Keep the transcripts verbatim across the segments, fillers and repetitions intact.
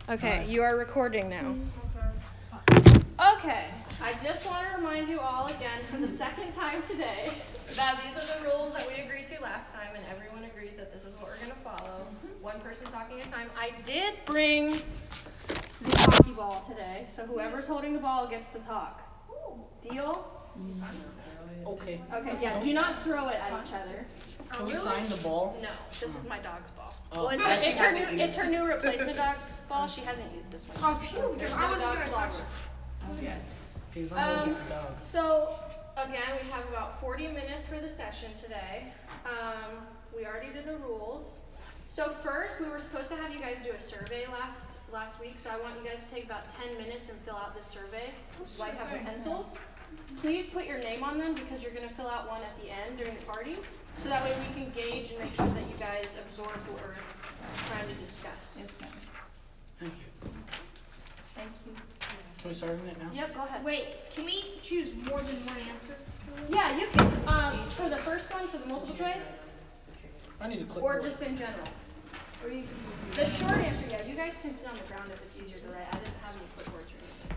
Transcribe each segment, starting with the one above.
Okay, Hi. you are recording now. Okay. Okay, I just want to remind you all again for the second time today that these are the rules that we agreed to last time, and everyone agrees that this is what we're going to follow. Mm-hmm. One person talking at a time. I did bring the hockey ball today, so whoever's holding the ball gets to talk. Deal? Mm-hmm. Okay. Okay, yeah, do not throw it at each other. Can we sign the ball? No, this is my dog's ball. Oh. Well, it's, That she it's her hasn't new it's her used. new replacement dog ball. She hasn't used this one Oh, yet. phew, because There's I no wasn't dog's going to ball touch rule. it. Okay, as long as Um, you keep the dog. so, again, we have about forty minutes for the session today. Um, we already did the rules. So first, we were supposed to have you guys do a survey last last week, so I want you guys to take about ten minutes and fill out this survey, which is why you have the pencils. Please put your name on them because you're going to fill out one at the end during the party, so that way we can gauge and make sure that you guys absorbed what we're trying to discuss. Yes, ma'am. Thank you. Thank you. Can we start on it now? Yep, go ahead. Wait, can we choose more than one answer? Yeah, you can. Um, for the first one, for the multiple choice, I need a clipboard. or just in general. Or you can use The short answer, yeah, you guys can sit on the ground if it's easier to write. I didn't have any clipboards or anything.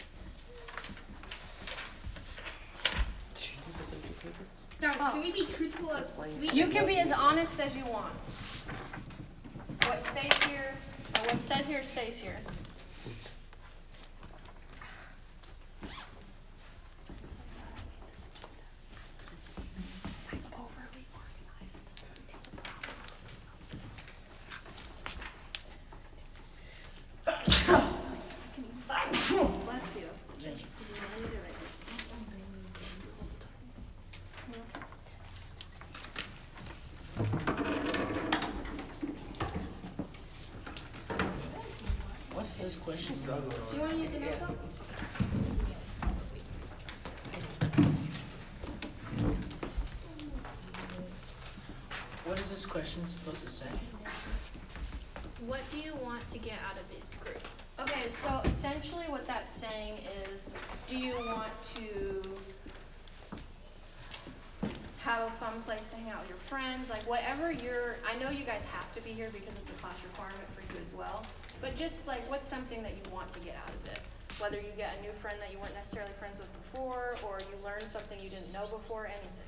Do you need this in paper? Now, Oh. can we be truthful as we You can be as honest as you want. What stays here, or what's said here stays here. Bless you. Thank you. You don't need it right this What is this question? Do you want to use a notebook? What is this question supposed to say? What do you want to get out of this group? Okay, so essentially what that's saying is, do you want to have a fun place to hang out with your friends? Like whatever you're, I know you guys have to be here because it's a class requirement for you as well, but just like what's something that you want to get out of it? Whether you get a new friend that you weren't necessarily friends with before, or you learn something you didn't know before, anything.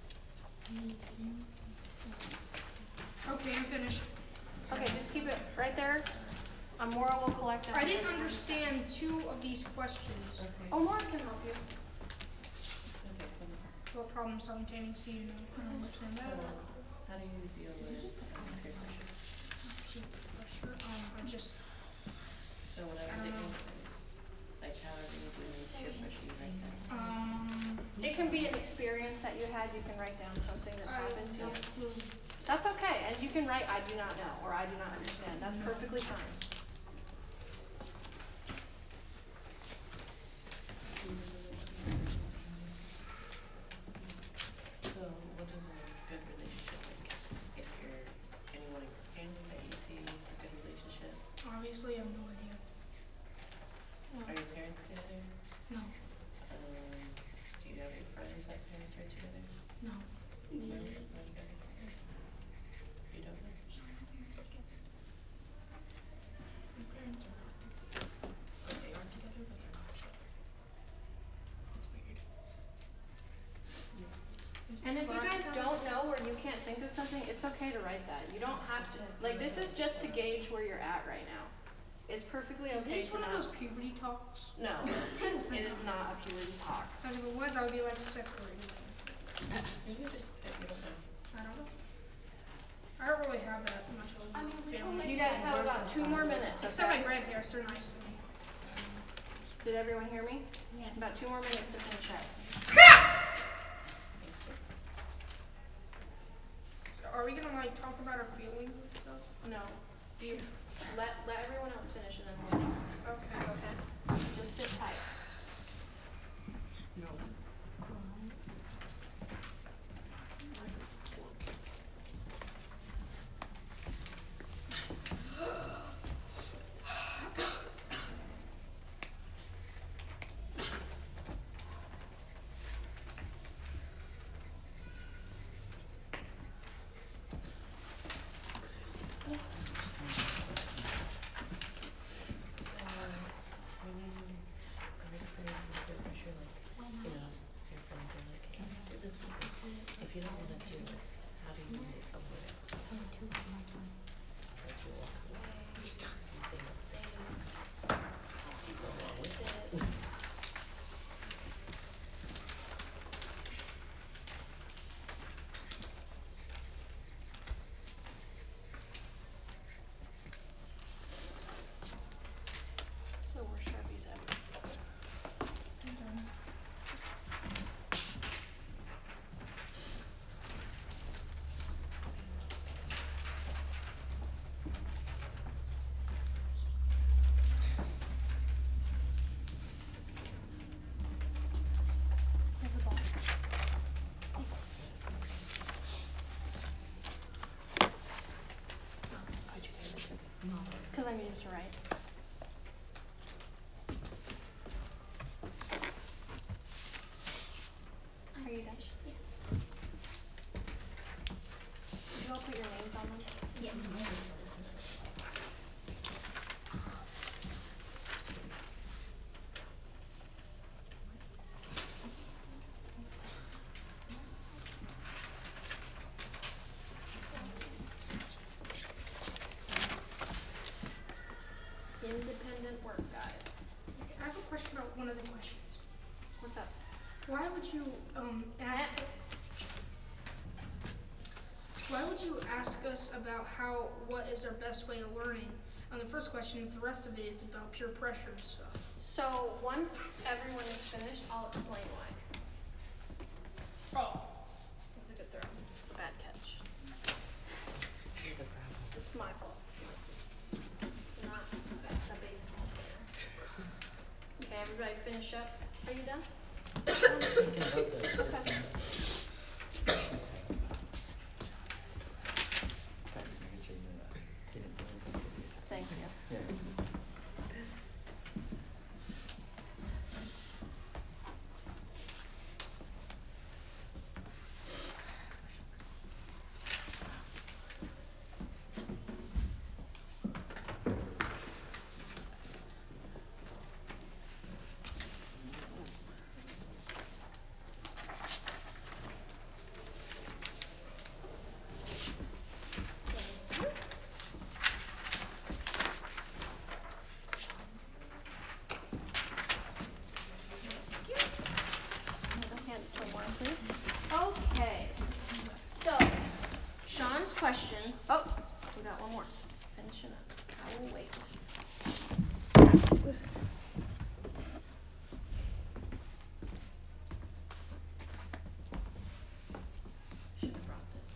Okay, I'm finished. Okay, just keep it right there. Um, Maura will collect them. I didn't understand two of these questions. Okay. Oh, Maura can help you. Okay, hold on. What problem solving do you know? I don't understand So, that. how do you deal with um, peer pressure? Peer pressure. Um, I just. So whatever I the don't know. answer is, like however you deal with peer pressure, you write that. Um. It can be an experience that you had. You can write down something that's I happened to have you. no clue. That's okay, and you can write I do not know or I do not understand. That's No. perfectly fine. So what is a good relationship like? If you're anyone in your family that you see a good relationship? Obviously, I have no idea. Are your parents together? No. Um, do you have any friends that parents are together? No. No? Okay. You don't know? My parents are not together. But they are together, but they're not together. It's weird. And if you guys don't know or you can't think of something, it's okay to write that. You don't have to, like this is just to gauge where you're at right now. It's perfectly Is okay this to one not. of those puberty talks? No, it is not a puberty talk. Because if it was, I would be like separated. You can just pick, you don't know. I don't know. I don't really have that much of a I mean, we family. only You guys have about two more minutes, Except okay? my grandparents, they're nice to me. Did everyone hear me? Yes. About two more minutes to finish up. Thank you. So are we gonna like talk about our feelings and stuff? No. You let let everyone else finish and then we'll talk. Okay. Okay? Just sit tight. No. you done? Yeah. Did you all put your names on them? Yes. Independent work, guys. Okay, I have a question about one of the questions. What's up? Why would you um ask Why would you ask us about how what is our best way of learning? On the first question, if the rest of it is about peer pressure and stuff. So once everyone is finished, I'll explain why. Oh, that's a good throw. It's a bad catch. It's my fault. Not a baseball player. Okay, everybody finish up. Are you done? I'm thinking about the six Okay. minutes. Thank you. Yeah. Hand it to Lauren, please. Okay. So, Sean's question. Oh, we got one more. Finishing up. I will wait. Should have brought this.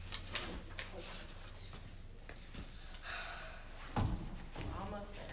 We're almost there.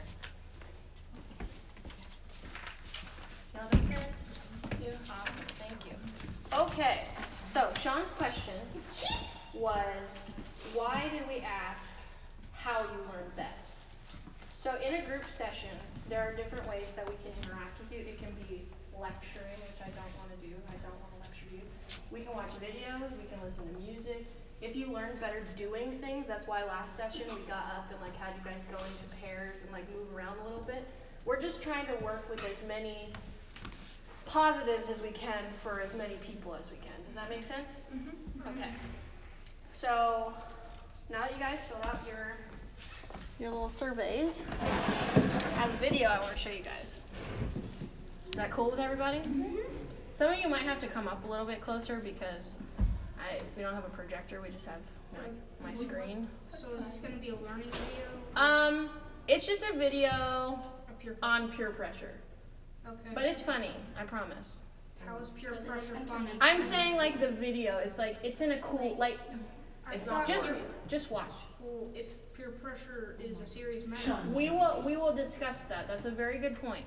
Y'all done, guys? Yeah. Awesome. Thank you. Okay. So, Sean's question was, why did we ask how you learn best? So in a group session, there are different ways that we can interact with you. It can be lecturing, which I don't want to do. I don't want to lecture you. We can watch videos. We can listen to music. If you learn better doing things, that's why last session we got up and like had you guys go into pairs and like move around a little bit. We're just trying to work with as many positives as we can for as many people as we can. Does that make sense? Mm-hmm. Okay. So now that you guys filled out your your little surveys, I have a video I want to show you guys. Is that cool with everybody? Mm-hmm. Some of you might have to come up a little bit closer because I we don't have a projector, we just have my, my screen. So is this going to be a learning video? Um, it's just a video A peer pressure. on peer pressure. Okay. But it's funny, I promise. How is peer Does it pressure center funny? me? I'm saying like the video is like it's in a cool like I It's thought not just peer- just watch. Well, if peer pressure is a serious matter. We will we will discuss that. That's a very good point.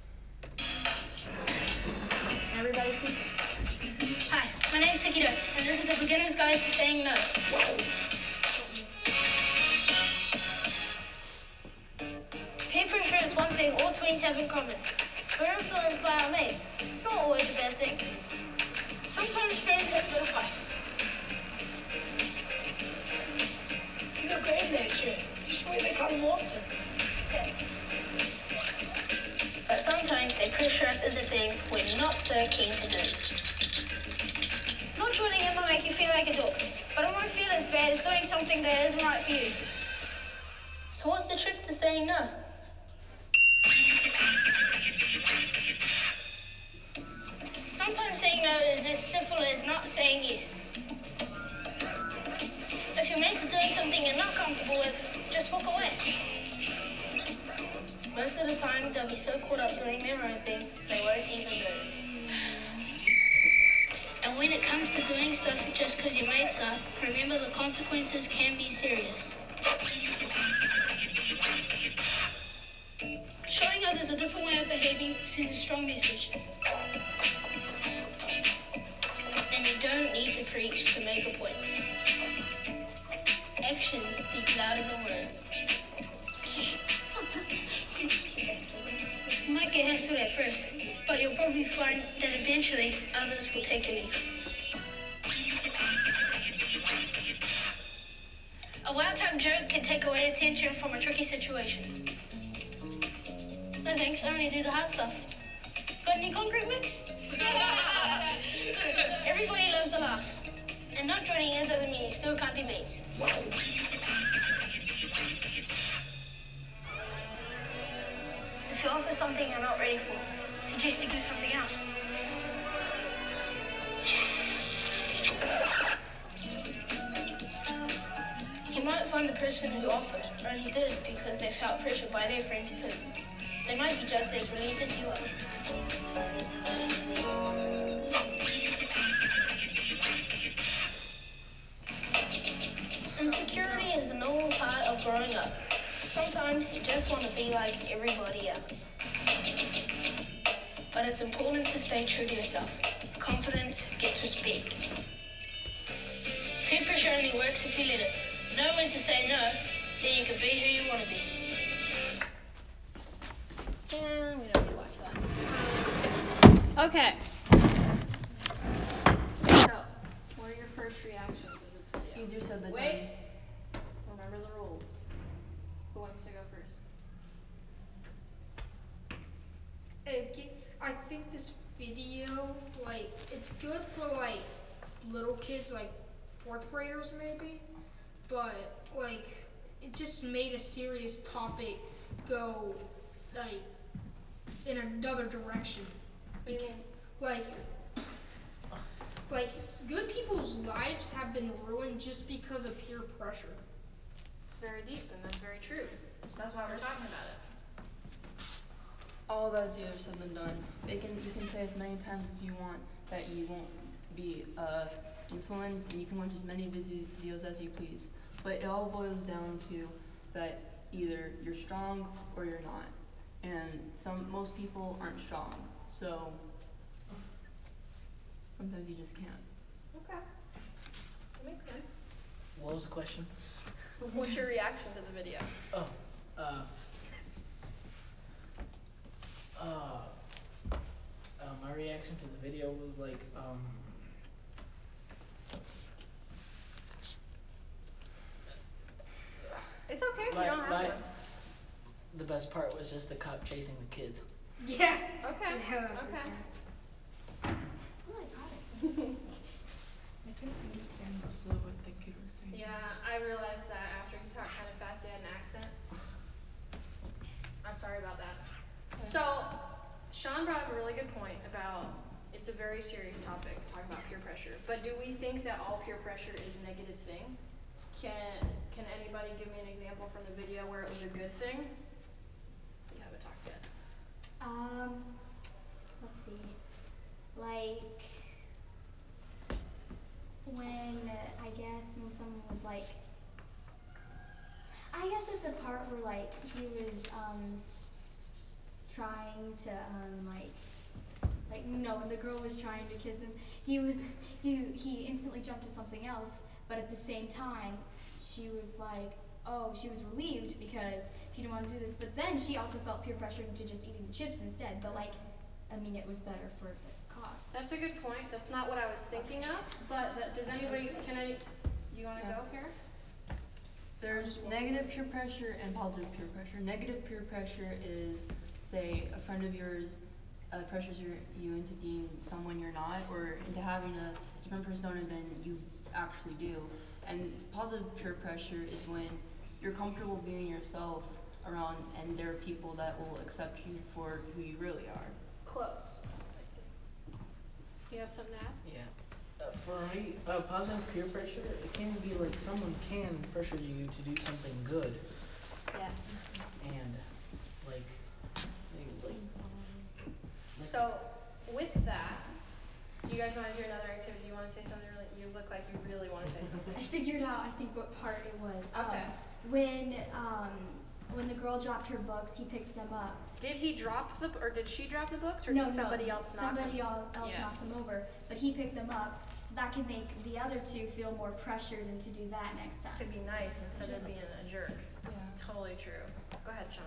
Everybody see? Hi, my name's Takedo, and this is the beginner's guide to saying no. Peer pressure is one thing all tweens have in common. We're influenced by our mates. It's not always a bad thing. Sometimes friends have good advice. You look great in that shirt. You should wear that color more often. But sometimes they pressure us into things we're not so keen to do. Not joining in might make you feel like a dork, but it won't feel as bad as doing something that isn't right for you. So what's the trick to saying no? Sometimes saying no is as simple as not saying yes. If your mates are doing something you're not comfortable with, just walk away. Most of the time, they'll be so caught up doing their own thing, they won't even notice. And when it comes to doing stuff just because your mates are, remember the consequences can be serious. Showing others a different way of behaving sends a strong message. And you don't need to preach to make a point. Actions speak louder than words. You might get hassled at first, but you'll probably find that eventually others will take a lead. A well-timed joke can take away attention from a tricky situation. No thanks, I only do the hard stuff. Got any concrete mix? Everybody loves a laugh. And not joining in doesn't mean you still can't be mates. If you offer something you're not ready for, suggest you do something else. You might find the person who offered only did it because they felt pressured by their friends too. They might be just as relieved as you are. Insecurity is a normal part of growing up. Sometimes you just want to be like everybody else. But it's important to stay true to yourself. Confidence gets respect. Peer pressure only works if you let it. Know when to say no, then you can be who you want to be. And we don't need to watch that. Okay. So, what are your first reactions of this video? Easier said than done. Wait. Remember the rules. Who wants to go first? Okay, I think this video, like, it's good for, like, little kids, like, fourth graders maybe, but, like, it just made a serious topic go, like, in another direction. What do you mean? Like, like, good people's lives have been ruined just because of peer pressure. It's very deep, and that's very true. That's why we're talking about it. All that is easier said than done. They can you can say as many times as you want that you won't be uh, influenced, and you can watch as many busy videos as you please. But it all boils down to that either you're strong or you're not. And some most people aren't strong, so sometimes you just can't. Okay. That makes sense. What was the question? What's your reaction to the video? Oh, uh, uh, uh, my reaction to the video was like, um, It's okay if you my, don't have my, one. the best part was just the cop chasing the kids. Yeah. Okay. Yeah. Okay. I couldn't understand most of what the kid was saying. Yeah, I realized that after he talked kind of fast, he had an accent. I'm sorry about that. So, Sean brought up a really good point about it's a very serious topic, talking about peer pressure. But do we think that all peer pressure is a negative thing? Can Can anybody give me an example from the video where it was a good thing? You haven't talked yet. Um, let's see. Like when uh, I guess when someone was like, I guess at the part where like he was um trying to um like like no, when the girl was trying to kiss him, he was he he instantly jumped to something else, but at the same time she was like, oh, she was relieved because she didn't want to do this, but then she also felt peer pressure into just eating the chips instead. But like, I mean, it was better for the cause. That's a good point. That's not what I was thinking of. But that, does anybody? Can I? You want to Yeah. go, Paris? There's negative peer pressure and positive peer pressure. Negative peer pressure is, say, a friend of yours uh, pressures your, you into being someone you're not, or into having a different persona than you actually do. And positive peer pressure is when you're comfortable being yourself around, and there are people that will accept you for who you really are. Close. You have something to add? Yeah. Uh, for me, uh, positive peer pressure, it can be like someone can pressure you to do something good, Yes. and like, like, like So, with that, do you guys want to do another activity? You want to say something really? You look like you really want to say something. I figured out, I think, what part it was. Okay. Um, when um when the girl dropped her books, he picked them up. Did he drop the, or did she drop the books, or no, did somebody no, else knock somebody them? else Yes. knocked them over, but he picked them up, so that could make the other two feel more pressured into do that next time. To be nice instead of being a jerk. Yeah. Totally true. Go ahead, Sean.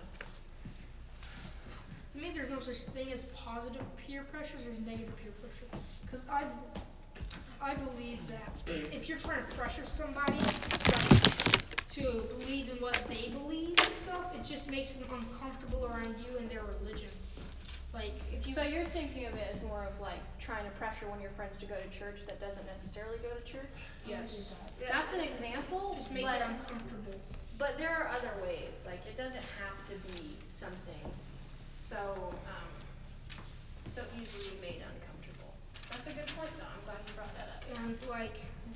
To me, there's no such thing as positive peer pressure. There's negative peer pressure. Because I, I believe that if you're trying to pressure somebody like, to believe in what they believe and stuff. It just makes them uncomfortable around you and their religion. Like if you So you're thinking of it as more of like trying to pressure one of your friends to go to church that doesn't necessarily go to church? Yes. That's an example. Just makes but, it uncomfortable. But there are other ways. Like it doesn't have to be something so um, so easily made uncomfortable. That's a good point though. I'm glad you brought that up. And like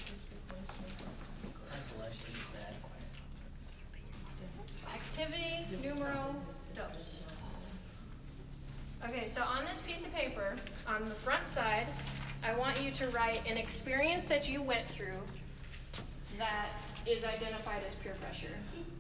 activity numero dos. Okay, so on this piece of paper, on the front side, I want you to write an experience that you went through that is identified as peer pressure.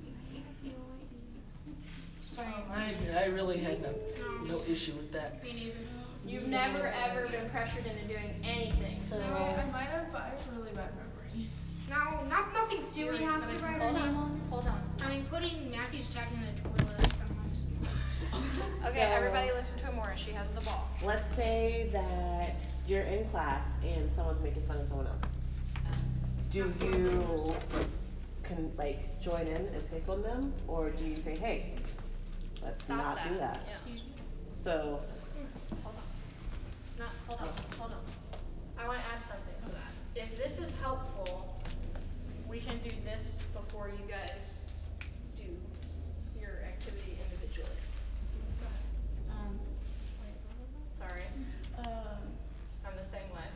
so I, I really had no, no issue with that. me neither. You've never ever been pressured into doing anything. So, No, I, I might have, but I have a really bad memory. No, not nothing Do serious. we have that to I can- write Hold our name on. on it? Hold on. I mean, putting Matthew's jacket in the toilet is kind of nice. Okay, So- everybody listen to Amora. She has the ball. Let's say that you're in class and someone's making fun of someone else. Do you can like join in and pick on them, or do you say, hey, let's Stop not that. do that? Yeah. Excuse me. So Hold on. No, hold on. Hold on. I want to add something to that. If this is helpful, we can do this before you guys do your activity individually. Go ahead. Um, wait, blah, blah, blah. Sorry. Um, I'm the same way.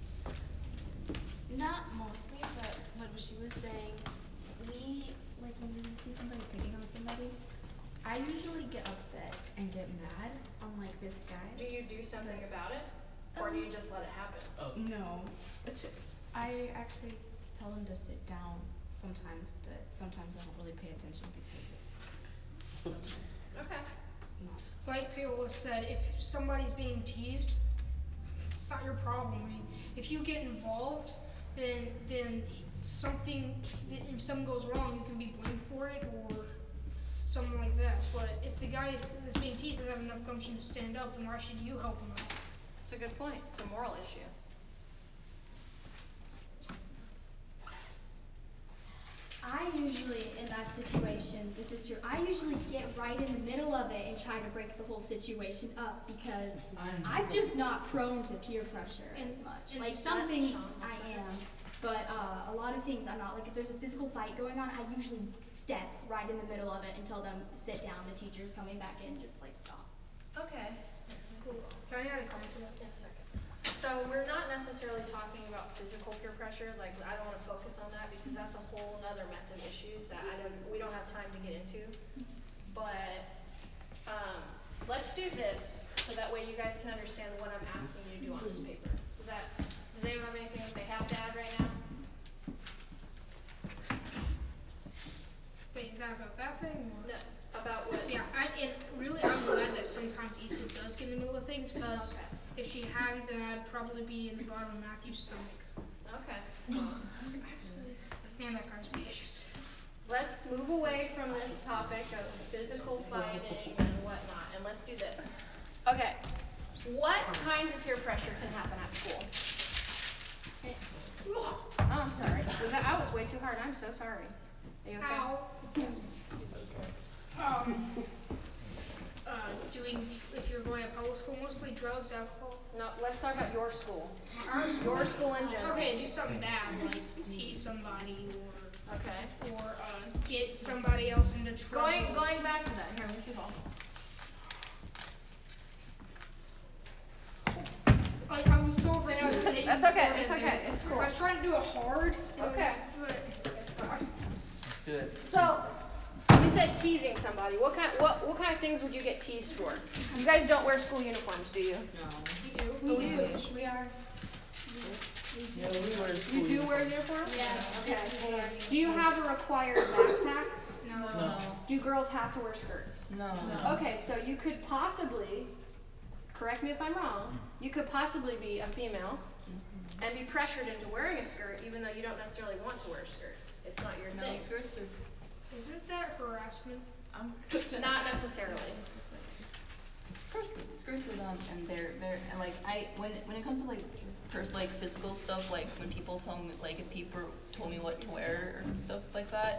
not mostly, but what she was saying, we, like when we see somebody picking on somebody, I usually get upset and get mad, unlike this guy. Do you do something about it, or do you Um, just let it happen? oh. No, it's, I actually tell them to sit down sometimes, but sometimes I don't really pay attention because it's Okay. not. Like Paola said, if somebody's being teased, it's not your problem. I mean, if you get involved, then then something if something goes wrong, you can be blamed for it or something like that. But if the guy that's being teased doesn't have enough gumption to stand up, then why should you help him out? It's a good point. It's a moral issue. I usually, in that situation, this is true, I usually get right in the middle of it and try to break the whole situation up because I'm I'm just not prone to peer pressure And- as much. and Like s- some things Sean, one I second. am, but uh, a lot of things I'm not. Like if there's a physical fight going on, I usually step right in the middle of it and tell them sit down. The teacher's coming back in, just like stop. Okay. Cool. Can I add a comment to that? In a second. So we're not necessarily talking about physical peer pressure. Like I don't want to focus on that because that's a whole other mess of issues that I don't. We don't have time to get into. But um, let's do this so that way you guys can understand what I'm asking you to do on this paper. Does that? Does anyone have anything that they have to add right now? Wait, is that about that thing or? No. About what? Yeah, I and really I'm glad that sometimes Issa does get in the middle of things because Okay. if she hadn't, then I'd probably be in the bottom of Matthew's stomach. Okay. Well, Man, that guy's vicious. let's move away from this topic of physical fighting and whatnot, and let's do this. Okay. What kinds of peer pressure can happen at school? Oh, I'm sorry. Was that, I was way too hard. I'm so sorry. Are you okay? Ow. he's okay. Um, uh, doing if you're going to public school, mostly drugs, alcohol. No, let's talk about your school. Our school. Your school in general. Okay, do something bad like tease somebody or Okay. or uh, get somebody else into trouble. Going going back to that. Here, let me see the ball. I, I was so afraid I was gonna hit you That's okay, before it's that okay, there. it's cool. I was trying to do it hard. You know, Okay. But uh, Good. So, you said teasing somebody. What kind what what kind of things would you get teased for? You guys don't wear school uniforms, do you? No. we do. We but do. wish. We are. Yeah, we wear school You do wear uniforms. uniforms? Yeah. Okay. This is our Do you have a required backpack? No. No. Do girls have to wear skirts? No. No. Okay, so you could possibly, correct me if I'm wrong, you could possibly be a female and be pressured into wearing a skirt even though you don't necessarily want to wear a skirt. It's not your No, thing. skirts are Isn't that harassment? um Not necessarily. Of course, skirts are dumb, and they're they're and like I when when it comes to like first like physical stuff, like when people tell me like if people told me what to wear or stuff like that,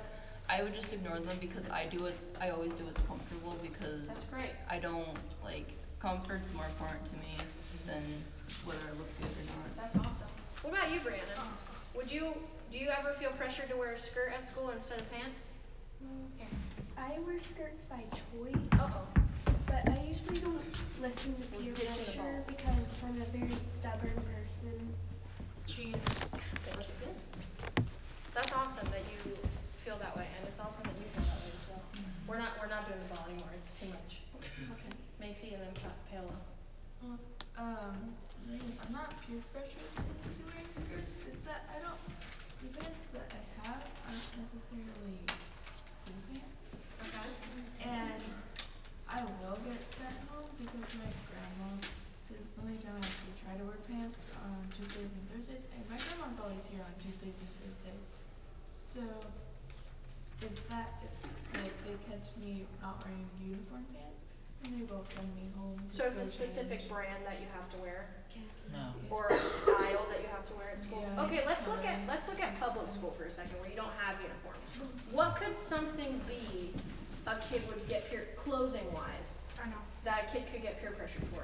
I would just ignore them because I do what's I always do what's comfortable because That's great. I don't like comfort's more important to me than whether I look good or not. That's awesome. What about you, Brianna? Would you do you ever feel pressured to wear a skirt at school instead of pants? Mm, I wear skirts by choice. Uh-oh. But I usually don't listen to peer pressure because I'm a very stubborn person. She is. Well, that's good. That's awesome that you feel that way, and it's awesome that you feel that way as well. Mm-hmm. We're not we're not doing the ball anymore. It's too much. Okay. Macy and then Pa- Paola. Well, um, I'm not peer pressured into wearing skirts. It's that I don't. The pants that I have aren't necessarily school pants. Okay. And I will get sent home because my grandma is the only time I actually try to wear pants on Tuesdays and Thursdays. And my grandma's always here on Tuesdays and Thursdays. So if that if like they catch me not wearing uniform pants, then they will send me home. To So it's go a specific change. brand that you have to wear? No. Or a style that you have to wear at school? Yeah. Okay, let's look at let's look at public school for a second where you don't have uniforms. What could something be a kid would get peer clothing wise? I know. That a kid could get peer pressured for?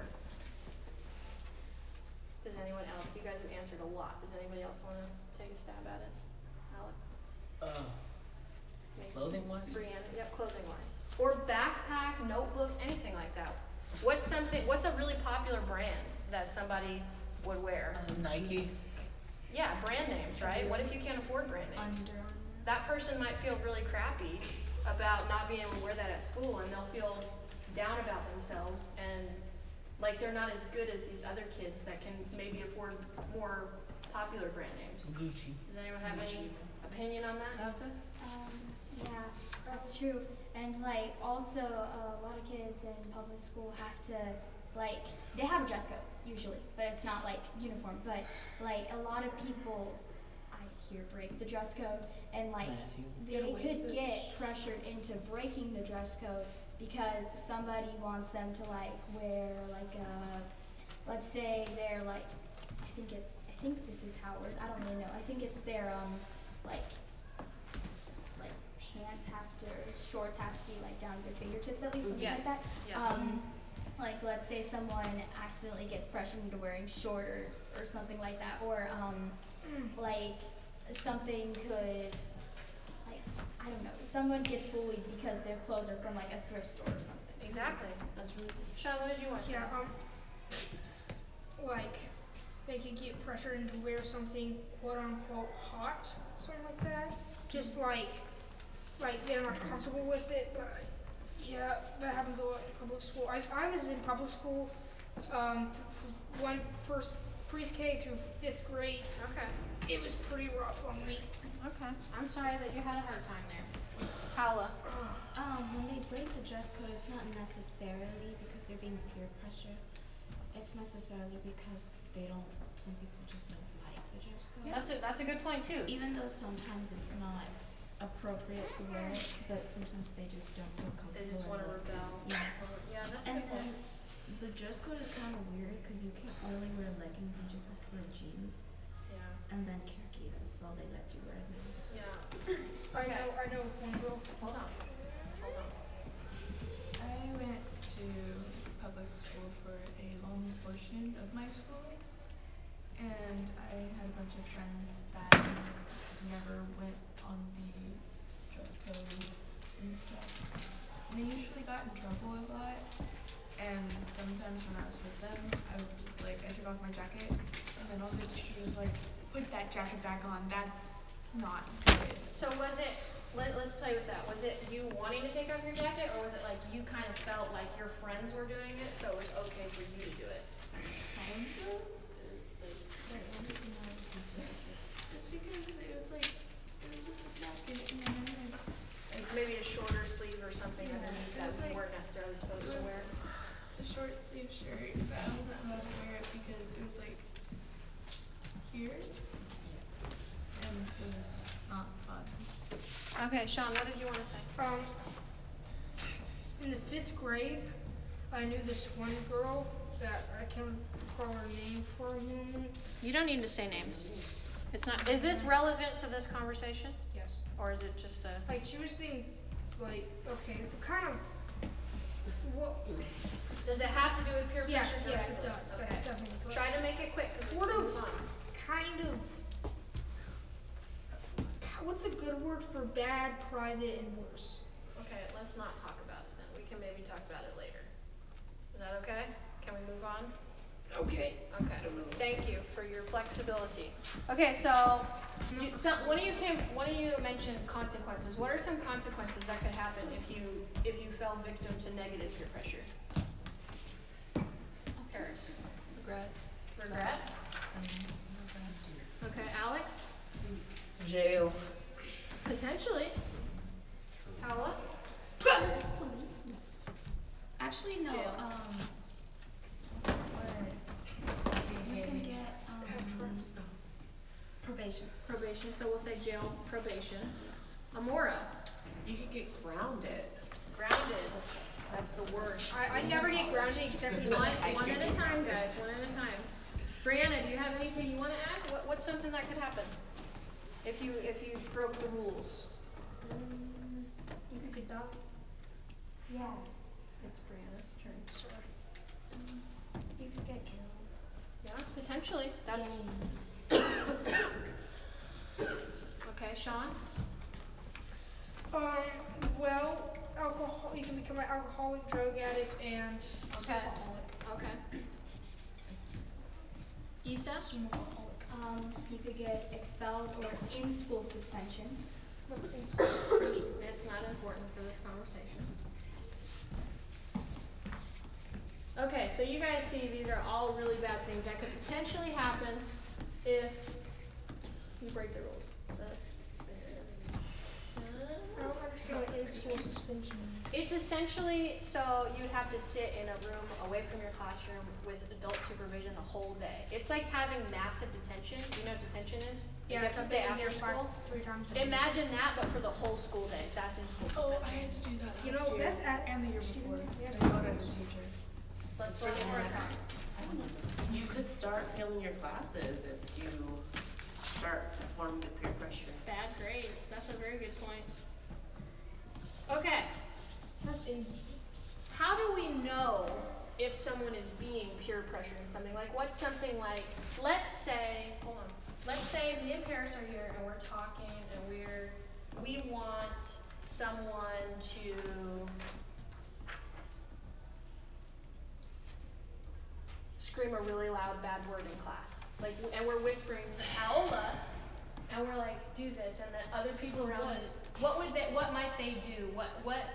Does anyone else? You guys have answered a lot. Does anybody else want to take a stab at it? Alex? Uh, Macy? clothing wise? Brianna, yep, clothing wise. Or backpack, notebooks, anything like that. What's something what's a really popular brand that somebody would wear? Uh, Nike. Yeah, brand names, right? What if you can't afford brand names? Under Armour. That person might feel really crappy about not being able to wear that at school, and they'll feel down about themselves and like they're not as good as these other kids that can maybe afford more popular brand names. Gucci. Does anyone have any opinion on that, Elsa? Um, yeah, that's true. And like also uh, a lot of kids in public school have to like they have a dress code usually, but it's not like uniform. But like a lot of people I hear break the dress code and like Matthew. they could get pressured into breaking the dress code because somebody wants them to like wear like a let's say they're like I think it I think this is how it works. I don't really know. I think it's their um like like pants have to or shorts have to be like down to their fingertips at least, something Yes, like that. yes. Um like let's say someone accidentally gets pressured into wearing short or, or something like that or um like something could like I don't know, someone gets bullied because their clothes are from like a thrift store or something. Exactly. That's really cool. Sean, what did you want to say? Yeah, um like they could get pressured into wear something quote unquote hot, something like that. Just like like they're not comfortable with it, but yeah, that happens a lot in public school. I I was in public school um f- f- one first pre-K through fifth grade. Okay. It was pretty rough on me. Okay. I'm sorry that you had a hard time there. Paola. Um, when they break the dress code, it's not necessarily because they're being peer pressured. It's necessarily because they don't. Some people just don't like the dress code. That's a that's a good point too. Even though sometimes it's not appropriate to wear it, but sometimes they just don't feel comfortable. They just want to in it. rebel. Yeah. Yeah, that's a And good then point. the dress code is kind of weird because you can't really wear leggings. You just have to wear jeans. Yeah. And then khaki. That's all they let you wear now. Yeah. I Okay. know I know one girl. Hold on. Hold on. I went to public school for a long portion of my schooling, and I had a bunch of friends that never went on the dress code and stuff. And they usually got in trouble a lot, and sometimes when I was with them, I was like, I took off my jacket, and then all the teacher was like, put that jacket back on, that's not good. So was it let, let's play with that. Was it you wanting to take off your jacket or was it like you kind of felt like your friends were doing it so it was okay for you to do it? Kind of. It's like the only thing I would do jacket. Just because it was like it was just a jacket and then I had like Maybe a shorter sleeve or something yeah, underneath it that was we like weren't necessarily supposed it to was wear. a short sleeve shirt, but I wasn't allowed to wear it because it was like here and it was not fun. Okay, Sean, what did you want to say? Um in the fifth grade I knew this one girl that I can't recall her name for a moment. You don't need to say names. It's not is this relevant to this conversation? Yes. or is it just a? Like she was being, like, okay, it's a kind of, what? Does it have to do with peer Yes, pressure yes, directly? it does. Okay. That's definitely correct. Try to make it quick. 'Cause we Sort have to of, move on. kind of. What's a good word for bad, private, and worse? Okay, let's not talk about it then. We can maybe talk about it later. Is that okay? Can we move on? Okay. Okay. Thank you for your flexibility. Okay, so you, some, one of you came, one of you mentioned consequences. What are some consequences that could happen if you if you fell victim to negative peer pressure? Paris. Regret. Regret. Okay, Alex. Jail. Potentially. Paula. Police. Actually, no. Jail. Um, what's that word? You can get um probation. Probation. So we'll say jail, probation. Amora. You could get grounded. Grounded. That's the word. I, I never get grounded except for One, one at a time, guys. One at a time. Brianna, do you have anything you want to add? What, what's something that could happen if you if you broke the rules? Um, you could die. yeah. It's Brianna's turn. Sorry. Um, you could get killed. Yeah, potentially. That's okay. Sean. Um, well, alcohol. You can become an alcoholic, drug addict, and Okay. smokeaholic. Okay. Issa. Smokeaholic. Um, you could get expelled or in school suspension. What's in school suspension? It's not important for this conversation. Okay, so you guys see these are all really bad things that could potentially happen if you break the rules. Suspension. I don't understand what in school suspension means. It's essentially, so you'd have to sit in a room away from your classroom with adult supervision the whole day. It's like having massive detention. You know what detention is? You Yeah, have to stay in after there five, school. three times a day. Imagine that, but for the whole school day. That's in school suspension. Oh, I had to do that last You know, year that's at and the year excuse before. me, yes, I voted yes. as a teacher. Let's let Laura talk. You could start failing your classes if you start performing to peer pressure. Bad grades. That's a very good point. Okay. That's in. How do we know if someone is being peer pressured in something? Like, what's something like, let's say, hold on, let's say me and Paris are here and we're talking and we're, we want someone to scream a really loud bad word in class. Like, and we're whispering to Paola, and we're like, do this, and then other people around us, what would they, what might they do? What, what?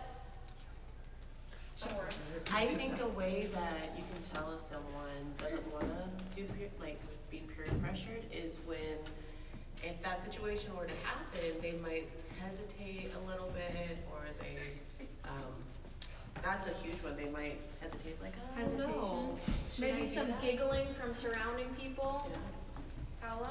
Somewhere. I think a way that you can tell if someone doesn't want to do peer, like be peer pressured is when, if that situation were to happen, they might hesitate a little bit, or they, um, that's a huge one. They might hesitate, like, oh, Hesitation. no. Should I Maybe do some that? giggling from surrounding people. Yeah. Paola?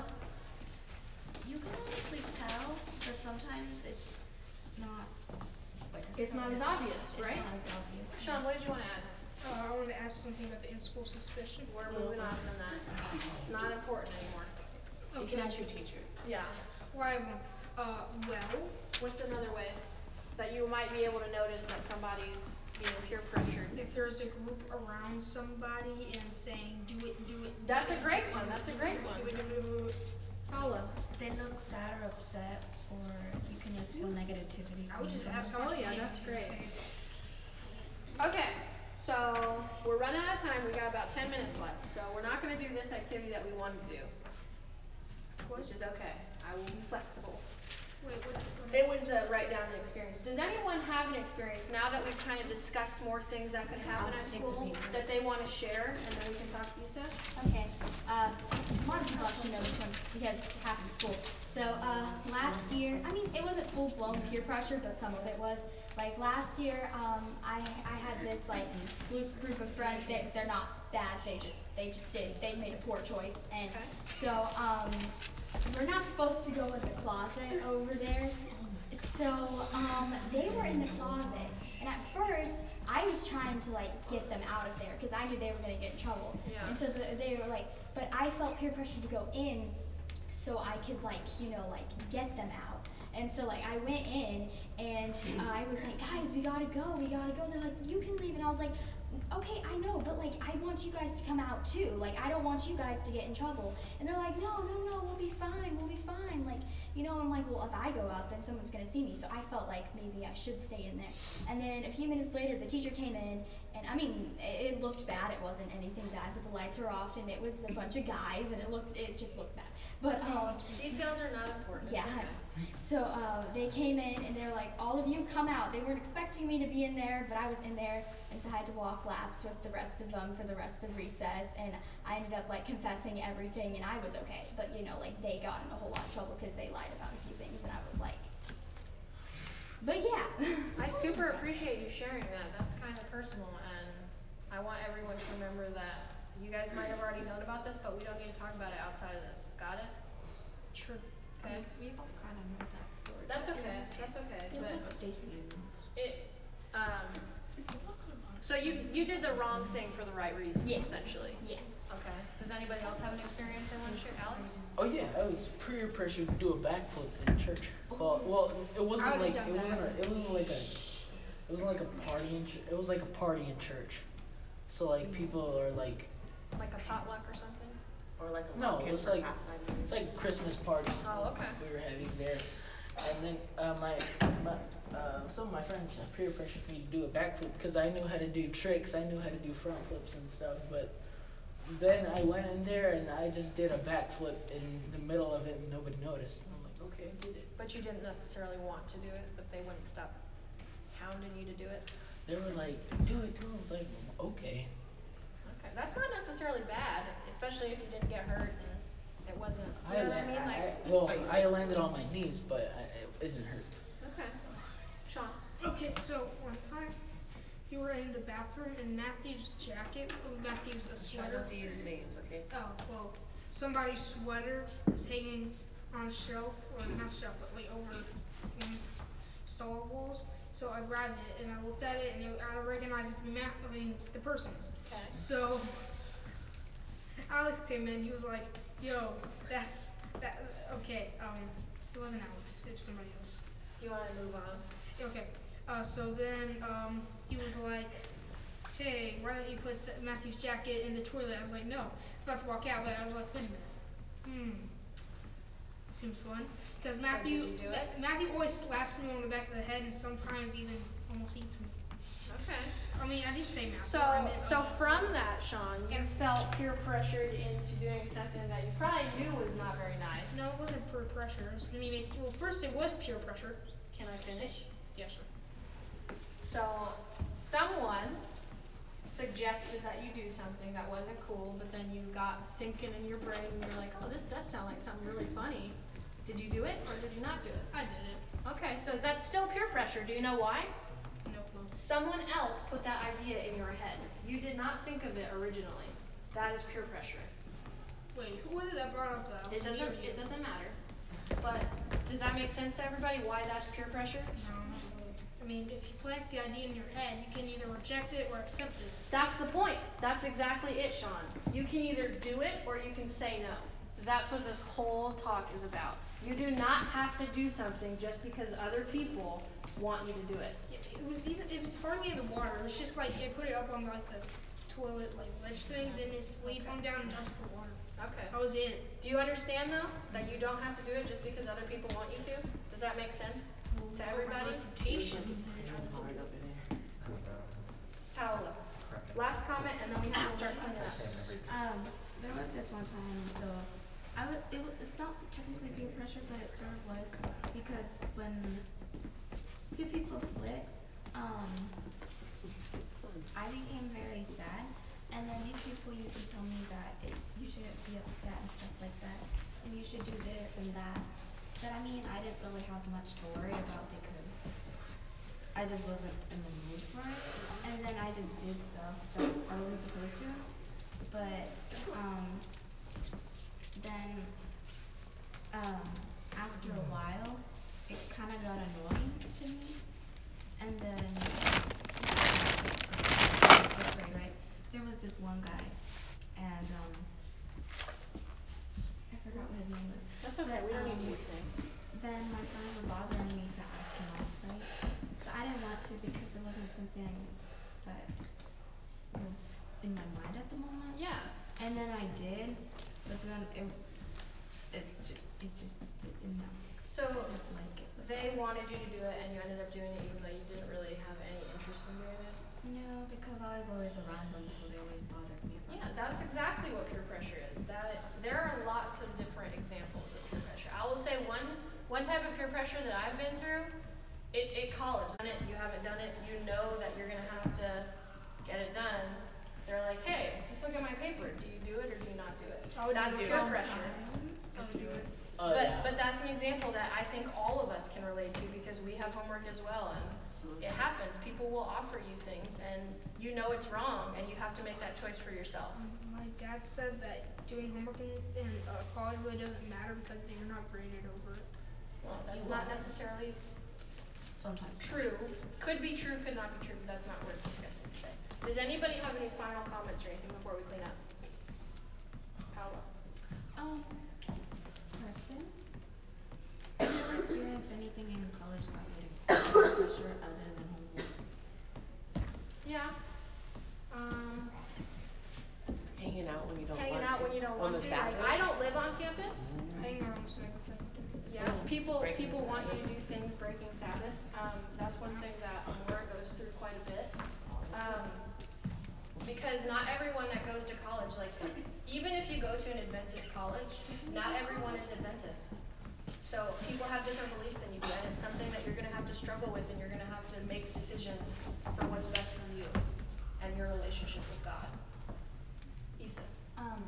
You can honestly tell, but sometimes it's not. Like, It's not as obvious, it's right? not as obvious. Sean, what did you want to add? Uh, I want to ask something about the in-school suspension. We're moving on from that. It's not important anymore. You Okay. can ask your teacher. Yeah. Why one? Uh, well. What's another way that you might be able to notice that somebody's being peer pressured? If there's a group around somebody and saying, do it, do it. Do That's it, a great do it, one. do That's a it, great do one. it, do it, do it. Paola. They look sad or upset, or you can just feel negativity. I would just ask how Oh much yeah, money that's you great. paid. Okay, so we're running out of time. We got about ten minutes left. So we're not going to do this activity that we wanted to do, which is okay. I will be flexible. Wait, what? It was the write down an experience. Does anyone have an experience now that we've kind of discussed more things that could happen I'll at take the school papers. that they want to share, and then we can talk to Issa? Okay. Uh, a lot of people actually know this one because it happened at school. So uh, last year, I mean, it wasn't full blown peer pressure, but some of it was. Like last year, um, I I had this like group group of friends. They they're not bad. They just they just did they made a poor choice, and Okay. so um, we're not supposed to go in the closet over there. So um, they were in the closet, and at first I was trying to like get them out of there because I knew they were gonna get in trouble. Yeah. And so the, they were like, but I felt peer pressure to go in, so I could like you know like get them out. And so like I went in and I was like, guys, we gotta go, we gotta go. They're like, you can leave. And I was like, okay, I know, but like I want you guys to come out too. Like I don't want you guys to get in trouble. And they're like, no, no, no, we'll be fine, we'll be fine. Like, you know, I'm like, well, if I go out, then someone's gonna see me. So I felt like maybe I should stay in there. And then a few minutes later, the teacher came in, and I mean, it, it looked bad. It wasn't anything bad, but the lights were off, and it was a bunch of guys, and it looked, it just looked bad. But um, details are not important. yeah. Okay. So uh, they came in, and they're like, all of you come out. They weren't expecting me to be in there, but I was in there, and so I had to walk laps with the rest of them for the rest of recess. And I ended up like confessing everything, and I was okay. But you know, like they got in a whole lot of trouble because they lied about a few things, and I was like, but yeah. I super appreciate you sharing that. That's kind of personal, and I want everyone to remember that you guys might have already known about this, but we don't need to talk about it outside of this. Got it? Sure. Okay. We all kind of know that story. That's okay. That's okay. It But looks Stacy. it, um, so you you did the wrong thing for the right reasons, Yeah. essentially. Yeah. Okay. Does anybody else have an experience they want to share? Alex? Oh yeah, I was peer pressured to do a backflip in church. Well, well, it wasn't I like would've it done wasn't a, that. it wasn't like a, it wasn't like a party in ch- it was like a party in church. So like people are like. Like a potluck or something? Or like a No, lock-in it was for like Pathfinders. it's like a Christmas party. Oh, okay. We were having there, and then uh, my my uh, some of my friends peer pressured me to do a backflip because I knew how to do tricks. I knew how to do front flips and stuff, but. Then I went in there and I just did a backflip in the middle of it and nobody noticed. And I'm like, okay, I did it. But you didn't necessarily want to do it, but they wouldn't stop hounding you to do it? They were like, do it, do it. I was like, okay. Okay, that's not necessarily bad, especially if you didn't get hurt and it wasn't, you I, know what I mean? I, Like, I, well, I landed on my knees, but I, it, it didn't hurt. okay. Sean? Okay, so one time you were in the bathroom and Matthew's jacket, or Matthew's a Try sweater. not to use names, okay? Oh, well, somebody's sweater was hanging on a shelf, or not shelf, but like over one stall walls. So I grabbed it and I looked at it and it, I recognized it to be Matt, I mean, the person's. Okay. So Alex came in, he was like, yo, that's, that, okay, um, it wasn't Alex, it was somebody else. You want to move on? Okay, uh, so then, um, he was like, hey, why don't you put the, Matthew's jacket in the toilet? I was like, no. I was about to walk out, but I was like, wait a minute. Hmm. Seems fun. Because Matthew, So did you do it? Matthew always slaps me on the back of the head and sometimes even almost eats me. Okay. I mean, I didn't say Matthew. So, I meant, so uh, from that, Sean, you felt peer pressured into doing something that you probably knew was not very nice. No, it wasn't peer pressure. It was, I mean, well, first it was peer pressure. Can I finish? Yeah, sure. So, someone suggested that you do something that wasn't cool, but then you got thinking in your brain and you're like, oh, this does sound like something really funny. Did you do it or did you not do it? I did it. Okay, so that's still peer pressure. Do you know why? No clue. Someone else put that idea in your head. You did not think of it originally. That is peer pressure. Wait, who was it that brought up that? It doesn't it doesn't matter. But does that make sense to everybody why that's peer pressure? No, not really. I mean, if you plant the idea in your head, you can either reject it or accept it. That's the point. That's exactly it, Sean. You can either do it or you can say no. That's what this whole talk is about. You do not have to do something just because other people want you to do it. Yeah, it was even it was hardly in the water. It was just like they put it up on like the toilet like ledge thing, then it slid Okay. on down and touched the water. Okay. That was it. Do you understand though that you don't have to do it just because other people want you to? Does that make sense to everybody? Reputation. Hard over there. Paola, last comment and then we have to start cleaning up. Um, there was this one time, so I would, it was, it's not technically peer pressure, but it sort of was, because when two people split, um, I became very sad, and then these people used to tell me that it, you shouldn't be upset and stuff like that, and you should do this and that, but I mean, I didn't really have much to worry about because I just wasn't in the mood for it, and then I just did stuff that I wasn't supposed to, but, um, then, um, after a while, it kind of got annoying to me, and then, fifth grade, right, there was this one guy, and, um, I forgot what his name was. That's okay, but, we don't um, need to use names. then my friends were bothering me to ask him off, right? But I didn't want to because it wasn't something that was in my mind at the moment. Yeah. And then I did, but then it it ju- it just didn't know. So Like it. they wanted you to do it and you ended up doing it even though you didn't really have any interest in doing it? No, because I was always around them, so they always bothered me. Yeah, that's exactly what peer pressure is. That there are lots of different examples of peer pressure. I will say one one type of peer pressure that I've been through, it it college. Done it, you haven't done it, you know that you're gonna have to get it done. They're like, hey, just look at my paper. Do you do it or do you not do it? I would That's do it. peer pressure. I would do it. Oh, but yeah. but that's an example that I think all of us can relate to because we have homework as well and it happens. People will offer you things and you know it's wrong and you have to make that choice for yourself. My dad said that doing homework in, in uh, college really doesn't matter because you're not graded over it. Well, that's You not are. necessarily Sometimes. true. Could be true, could not be true, but that's not what we're discussing today. Does anybody have any final comments or anything before we clean up? Paula? Um, question. Have you ever experienced anything in college that would increase peer pressure other than homework? Yeah. Um Hanging out when you don't hanging want out to. when you don't On want the to. Sabbath. Like I don't live on campus. Hanging around the Sabbath, I would do. Yeah, Oh, people breaking people want you Sabbath. to do things breaking Sabbath. Um, that's one thing that Amora goes through quite a bit. Um, because not everyone that goes to college, like even if you go to an Adventist college, not everyone is Adventist. So people have different beliefs than you do, and it's something that you're gonna have to struggle with, and you're gonna have to make decisions for what's best for you and your relationship with God. Issa. Um,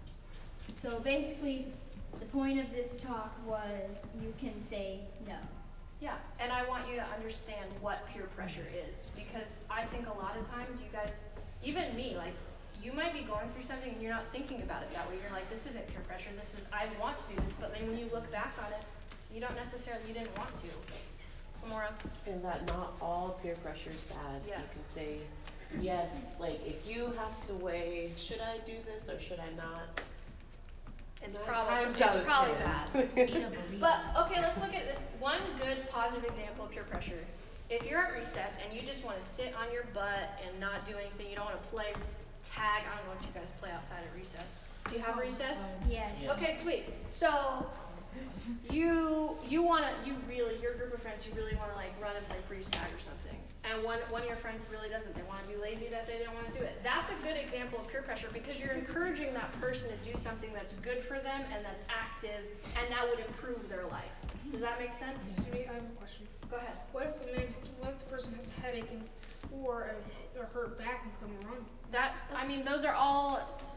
so basically, the point of this talk was you can say no. Yeah, and I want you to understand what peer pressure is because I think a lot of times you guys, even me, like you might be going through something and you're not thinking about it that way. You're like, this isn't peer pressure, this is, I want to do this, but then when you look back on it, you don't necessarily, you didn't want to. Amora? And that not all peer pressure is bad. Yes. You can say, yes, like if you have to weigh, should I do this or should I not? It's Nine probably times it's out of probably ten. bad. Eat a burrito. But okay, let's look at this. One good positive example of peer pressure. If you're at recess and you just want to sit on your butt and not do anything, you don't want to play tag. I don't know what you guys play outside at recess. Do you have recess? Yes. Yes. Okay, sweet. So you you wanna you really your group of friends you really wanna like run and play freeze tag or something. And one one of your friends really doesn't. They wanna be lazy that day, they don't wanna do it. That's a good example of peer pressure because you're encouraging that person to do something that's good for them and that's active and that would improve their life. Does that make sense? Excuse me, I have a question. Go ahead. What if the man, what if the person has a headache and or a, a hurt back and couldn't run? That I mean those are all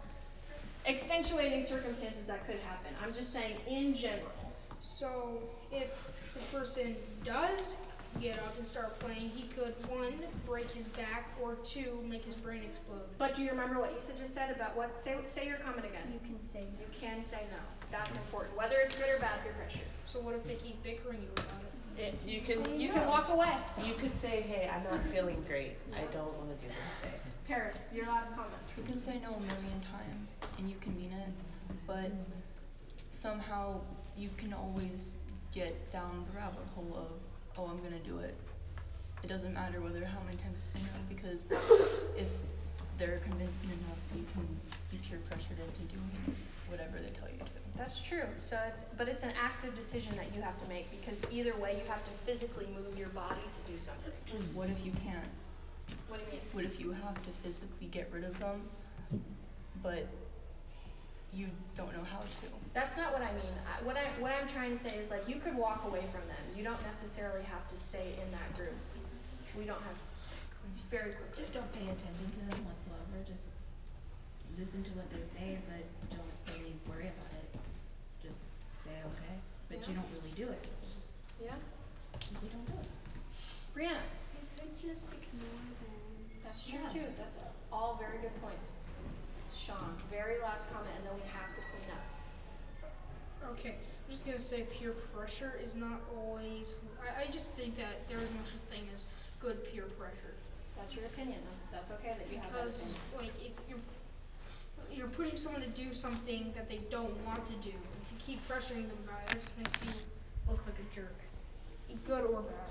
extenuating circumstances that could happen. I'm just saying in general. So if the person does get up and start playing, he could one, break his back or two, make his brain explode. But do you remember what Issa just said about what say say your comment again? You can say no. You can say no. That's important. Whether it's good or bad peer pressure. So what if they keep bickering you about it? It, You can you no. can walk away. You could say, hey, I'm not feeling great. I don't want to do this today. Paris, your last comment. You can say no a million times and you can mean it, but somehow you can always get down the rabbit hole of, oh, I'm gonna do it. It doesn't matter whether how many times you say no because if they're convincing enough, you can be peer pressured into doing whatever they tell you to. That's true. So it's but it's an active decision that you have to make because either way you have to physically move your body to do something. What if you can't? What do you mean? What if you have to physically get rid of them, but you don't know how to? That's not what I mean. I, what I what I'm trying to say is like you could walk away from them. You don't necessarily have to stay in that group. We don't have very quickly. Just don't pay attention to them whatsoever. Just listen to what they say, but don't really worry about it. Just say okay, but Yeah. you don't really do it. Just Yeah. simply don't do it. Brianna. You could just ignore them. That's true Yeah. too. That's all very good points. Sean, very last comment and then we have to clean up. Okay, I'm just gonna say peer pressure is not always. I, I just think that there is no such thing as good peer pressure. That's your opinion. That's that's okay that you have that Because opinion. like if you're you're pushing someone to do something that they don't want to do, if you keep pressuring them about it, that just makes you look like a jerk. Good or bad.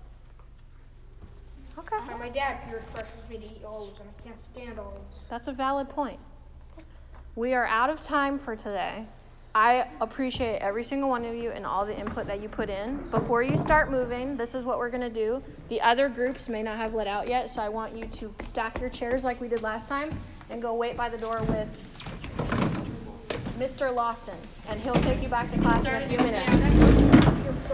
Okay. Uh, my dad peer pressures me to eat olives, and I can't stand olives. That's a valid point. We are out of time for today. I appreciate every single one of you and all the input that you put in. Before you start moving, this is what we're going to do. The other groups may not have let out yet, so I want you to stack your chairs like we did last time and go wait by the door with Mister Lawson, and he'll take you back to class in a few minutes.